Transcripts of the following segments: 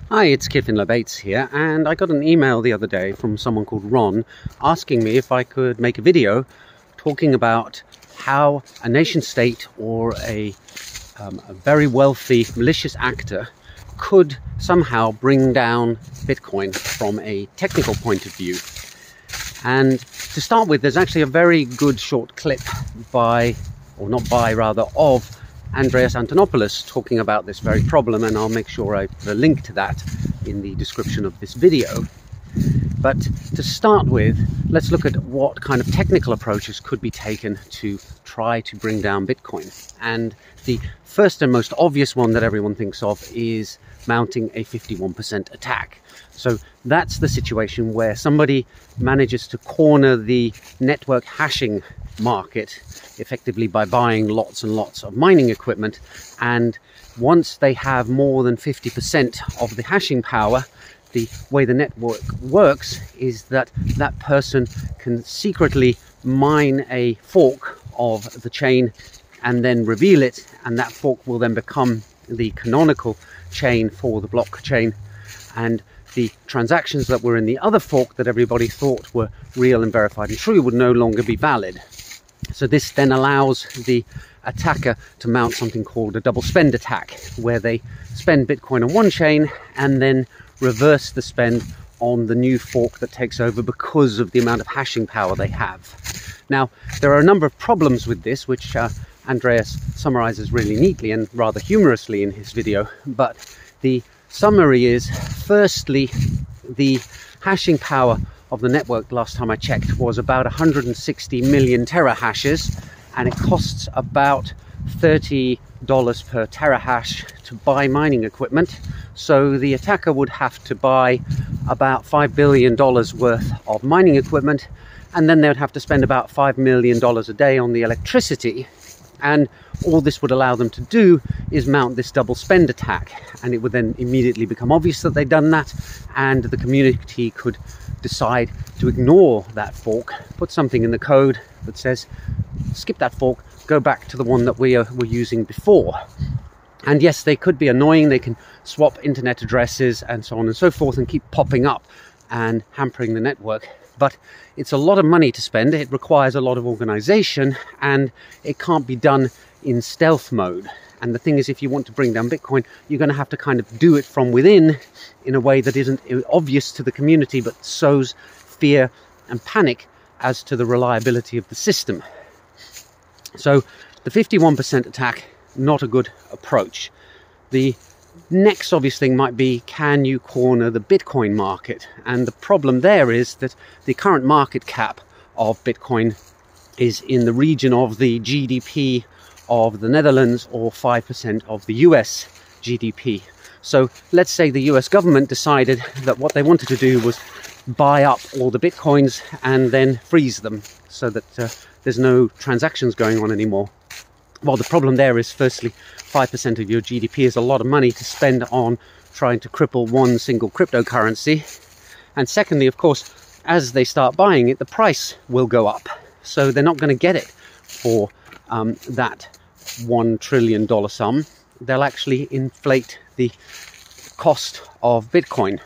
Hi, it's Kiffin Bates here, and I got an email the other day from someone called Ron asking me if I could make a video talking about how a nation state or a very wealthy malicious actor could somehow bring down Bitcoin from a technical point of view. And to start with, there's actually a very good short clip of Andreas Antonopoulos talking about this very problem, and I'll make sure I put a link to that in the description of this video. But to start with, let's look at what kind of technical approaches could be taken to try to bring down Bitcoin. And the first and most obvious one that everyone thinks of is mounting a 51% attack. So that's the situation where somebody manages to corner the network hashing market effectively by buying lots and lots of mining equipment, and once they have more than 50% of the hashing power, the way the network works is that that person can secretly mine a fork of the chain and then reveal it, and that fork will then become the canonical chain for the blockchain, and the transactions that were in the other fork that everybody thought were real and verified and true would no longer be valid. So this then allows the attacker to mount something called a double spend attack, where they spend Bitcoin on one chain and then reverse the spend on the new fork that takes over because of the amount of hashing power they have. Now, there are a number of problems with this, which Andreas summarizes really neatly and rather humorously in his video, but the summary is, firstly, the hashing power of the network last time I checked was about 160 million terahashes, and it costs about $30 per terahash to buy mining equipment. So the attacker would have to buy about $5 billion worth of mining equipment, and then they would have to spend about $5 million a day on the electricity. And all this would allow them to do is mount this double spend attack, and it would then immediately become obvious that they'd done that, and the community could decide to ignore that fork, put something in the code that says skip that fork, go back to the one that we were using before. And yes, they could be annoying, they can swap internet addresses and so on and so forth and keep popping up and hampering the network, but it's a lot of money to spend, it requires a lot of organization, and it can't be done in stealth mode. And the thing is, if you want to bring down Bitcoin, you're going to have to kind of do it from within in a way that isn't obvious to the community but sows fear and panic as to the reliability of the system. So the 51% attack, not a good approach. The next obvious thing might be, can you corner the Bitcoin market? And the problem there is that the current market cap of Bitcoin is in the region of the GDP of the Netherlands or 5% of the US GDP. So let's say the US government decided that what they wanted to do was buy up all the Bitcoins and then freeze them so that there's no transactions going on anymore. Well, the problem there is, firstly, 5% of your GDP is a lot of money to spend on trying to cripple one single cryptocurrency. And secondly, of course, as they start buying it, the price will go up. So they're not going to get it for that $1 trillion sum. They'll actually inflate the cost of Bitcoin.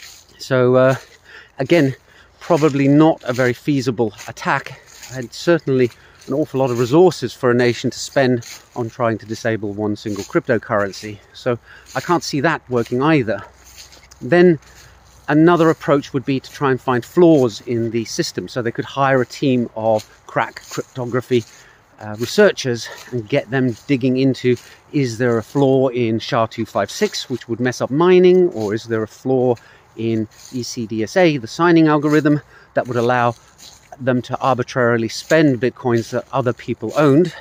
So again, probably not a very feasible attack, and certainly an awful lot of resources for a nation to spend on trying to disable one single cryptocurrency. So I can't see that working either. Then another approach would be to try and find flaws in the system. So they could hire a team of crack cryptography researchers and get them digging into, is there a flaw in SHA-256 which would mess up mining, or is there a flaw in ECDSA, the signing algorithm, that would allow them to arbitrarily spend Bitcoins that other people owned.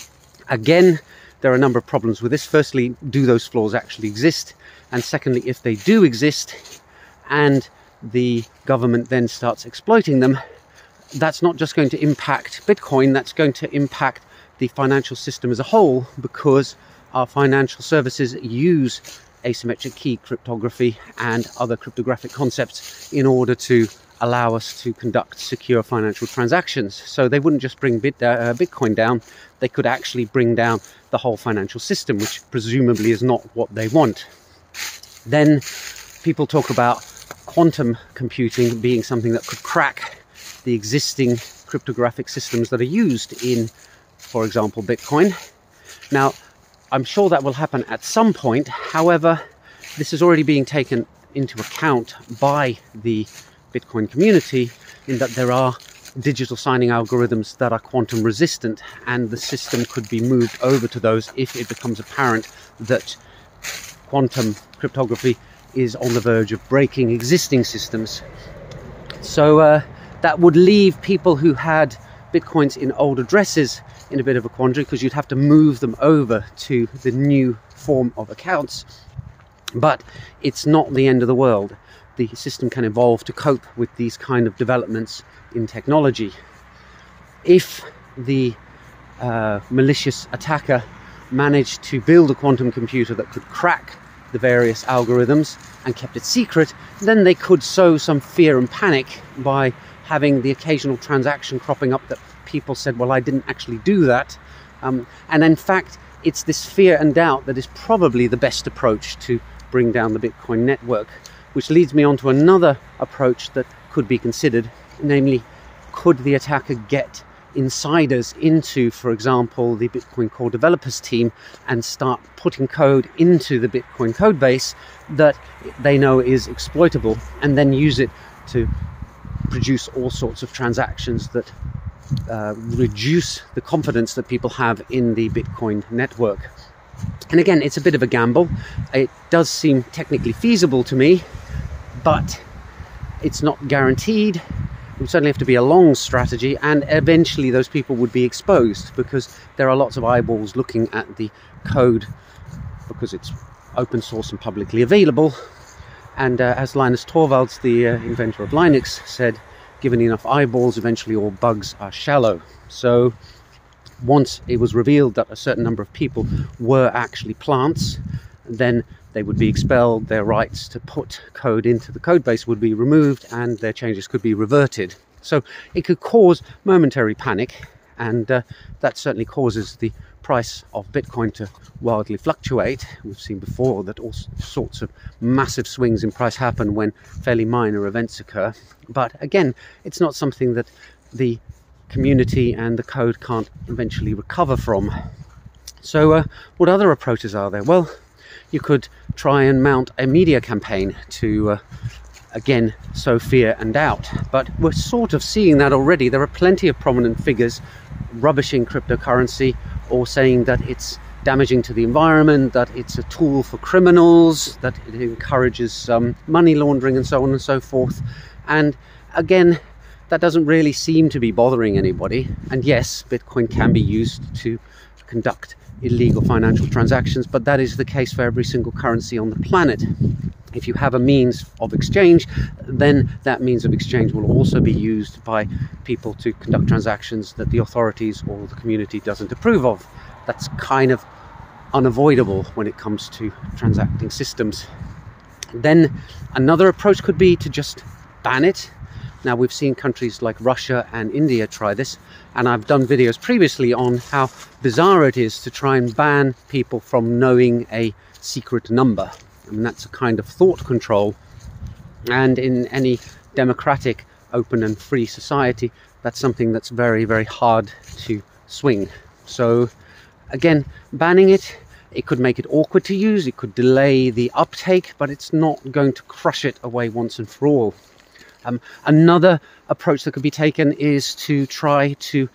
Again, there are a number of problems with this. Firstly, do those flaws actually exist? And secondly, if they do exist and the government then starts exploiting them, that's not just going to impact Bitcoin, that's going to impact the financial system as a whole, because our financial services use asymmetric key cryptography and other cryptographic concepts in order to allow us to conduct secure financial transactions. So they wouldn't just bring Bitcoin down, they could actually bring down the whole financial system, which presumably is not what they want. Then people talk about quantum computing being something that could crack the existing cryptographic systems that are used in, for example, Bitcoin. Now, I'm sure that will happen at some point. However, this is already being taken into account by the Bitcoin community in that there are digital signing algorithms that are quantum resistant, and the system could be moved over to those if it becomes apparent that quantum cryptography is on the verge of breaking existing systems. So that would leave people who had Bitcoins in old addresses in a bit of a quandary, because you'd have to move them over to the new form of accounts. But it's not the end of the world. The system can evolve to cope with these kind of developments in technology. If the malicious attacker managed to build a quantum computer that could crack the various algorithms and kept it secret, then they could sow some fear and panic by having the occasional transaction cropping up that people said, well, I didn't actually do that. And in fact, it's this fear and doubt that is probably the best approach to bring down the Bitcoin network, which leads me on to another approach that could be considered, namely, could the attacker get insiders into, for example, the Bitcoin core developers team and start putting code into the Bitcoin code base that they know is exploitable, and then use it to produce all sorts of transactions that reduce the confidence that people have in the Bitcoin network. And again, it's a bit of a gamble. It does seem technically feasible to me, but it's not guaranteed. It would certainly have to be a long strategy, and eventually those people would be exposed, because there are lots of eyeballs looking at the code because it's open source and publicly available. And as Linus Torvalds, the inventor of Linux, said, given enough eyeballs, eventually all bugs are shallow. So once it was revealed that a certain number of people were actually plants, then they would be expelled, their rights to put code into the code base would be removed, and their changes could be reverted. So it could cause momentary panic, and that certainly causes the price of Bitcoin to wildly fluctuate. We've seen before that all sorts of massive swings in price happen when fairly minor events occur. But again, it's not something that the community and the code can't eventually recover from. So what other approaches are there? Well, you could try and mount a media campaign to again sow fear and doubt, but we're sort of seeing that already. There are plenty of prominent figures rubbishing cryptocurrency, or saying that it's damaging to the environment, that it's a tool for criminals, that it encourages money laundering, and so on and so forth. And again, that doesn't really seem to be bothering anybody. And yes, Bitcoin can be used to conduct illegal financial transactions, but that is the case for every single currency on the planet. If you have a means of exchange, then that means of exchange will also be used by people to conduct transactions that the authorities or the community doesn't approve of. That's kind of unavoidable when it comes to transacting systems. Then another approach could be to just ban it. Now, we've seen countries like Russia and India try this, and I've done videos previously on how bizarre it is to try and ban people from knowing a secret number. I mean, that's a kind of thought control, and in any democratic, open and free society, that's something that's very, very hard to swing. So again, banning it, it could make it awkward to use, it could delay the uptake, but it's not going to crush it away once and for all. Another approach that could be taken is to try to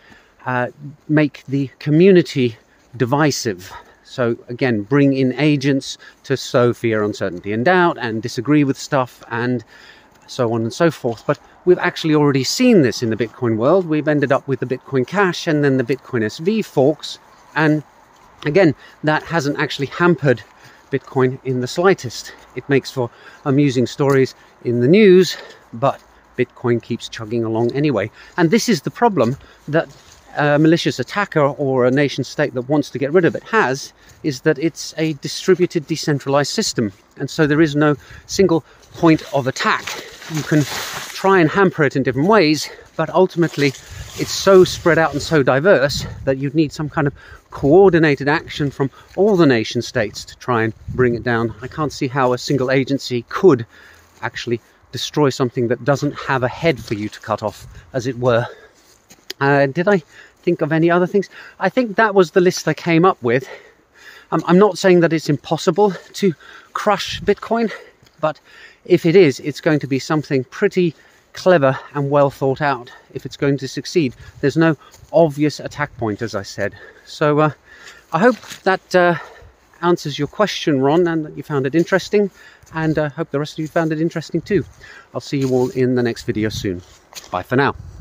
make the community divisive. So again, bring in agents to sow fear, uncertainty and doubt, and disagree with stuff, and so on and so forth. But we've actually already seen this in the Bitcoin world. We've ended up with the Bitcoin Cash and then the Bitcoin SV forks. And again, that hasn't actually hampered Bitcoin in the slightest. It makes for amusing stories in the news, but Bitcoin keeps chugging along anyway. And this is the problem that a malicious attacker or a nation state that wants to get rid of it has, is that it's a distributed, decentralized system. And so there is no single point of attack. You can try and hamper it in different ways, but ultimately it's so spread out and so diverse that you'd need some kind of coordinated action from all the nation states to try and bring it down. I can't see how a single agency could actually destroy something that doesn't have a head for you to cut off, as it were. Did I think of any other things? I think that was the list I came up with. I'm not saying that it's impossible to crush Bitcoin, but if it is, it's going to be something pretty clever and well thought out if it's going to succeed. There's no obvious attack point, as I said. So I hope that answers your question, Ron, and that you found it interesting, and I hope the rest of you found it interesting too. I'll see you all in the next video soon. Bye for now.